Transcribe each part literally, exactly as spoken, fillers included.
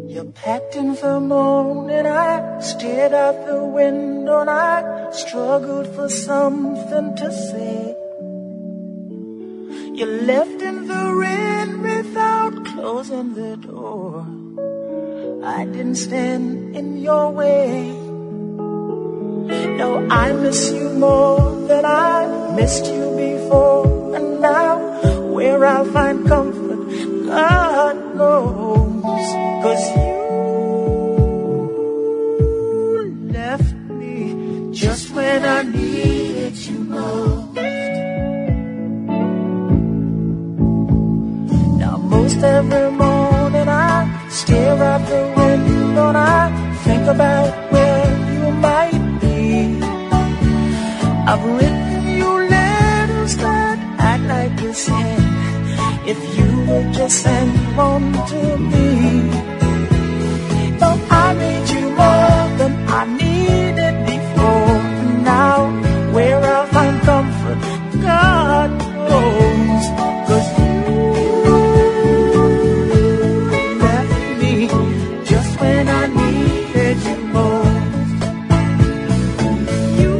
You packed in the morning, I stared out the window and I struggled for something to say. You left in the rain without closing the door. I didn't stand in your way. No, I miss you more than I missed you before. And now, where I'll find comfort, God knows. 'Cause you left me just when I needed you most. Now most every morning I stare out the window and I think about where you might be. I've written you letters that I'd like to send if you would just send one to me. Though I need you more than I needed before. Now where I'll find comfort, God knows. 'Cause you left me just when I needed you most. You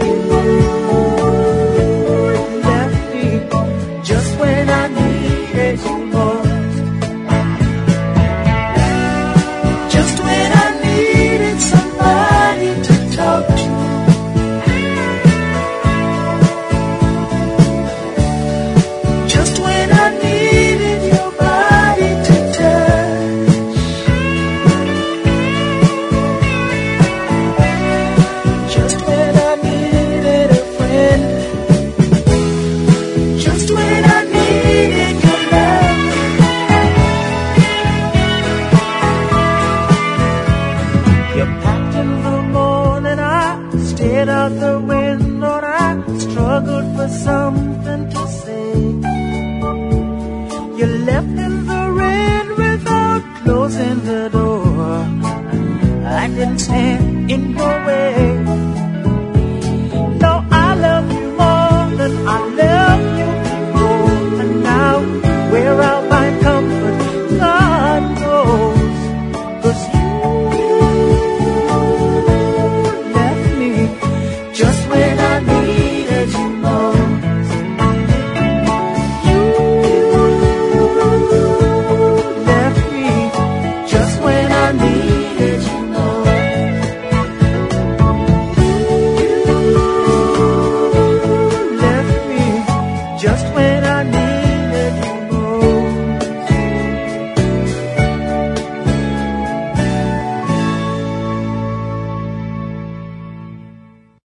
left me just when I needed you most. Just when I needed somebody to talk to. Just when I needed your body to touch. Just when I needed a friend. Just when I needed your love. You packed in the morning, I stared out the window and I struggled for something to say. You left in the rain without closing the door. I didn't stand in your way. No, I love you more than I love you before. And now, where I'll find comfort, God knows. 'Cause you left me just when I needed you most. You left me just when I needed you most. You left me just when I needed